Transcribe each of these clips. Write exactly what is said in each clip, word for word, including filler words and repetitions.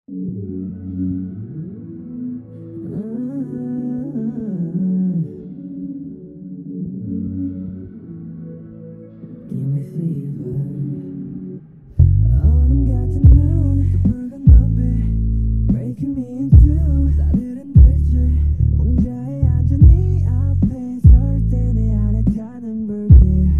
Give me fever. 얼음 같은 눈, 그 붉은 눈빛 breaking me in two. 따르른 들줄 옹자에 앉은 네 앞에 설 때 내 안에 타는 불길.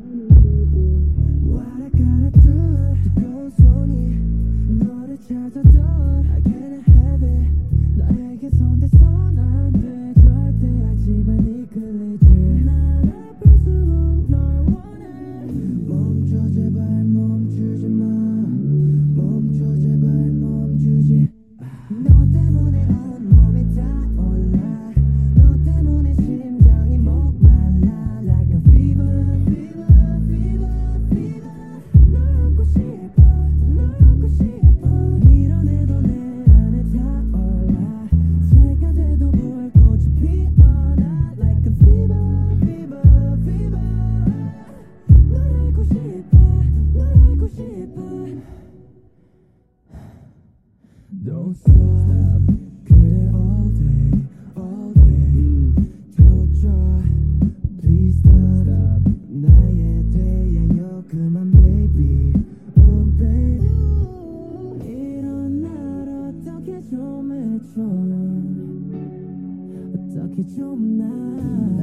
What I gotta do? 뜨거운 손이 너를 찾아도 I can't have it. 너에게 손대선 안 돼 절대. 하지만 이끌리지. 난 아플수록 널 원해. 멈춰 제발 멈추지 마. 멈춰 제발 멈추지. 너 때문에 온몸이 타올라. 너 때문에 심장이 목말라. Like a fever, fever, fever, fever. 널 안고 싶어, 널 안고 싶어. 밀어내도 내 안에 타올라. 새가 돼도 불꽃이 피어나. Like a fever, fever, fever. 널 알고 싶어, 널 알고 싶어. Don't stop. 그래 all day, all day. 태워줘. Please stop. 나에 대하여 그만 baby. Oh baby. 이런 날 어떻게 좀 해줘. 어떻게 좀 나.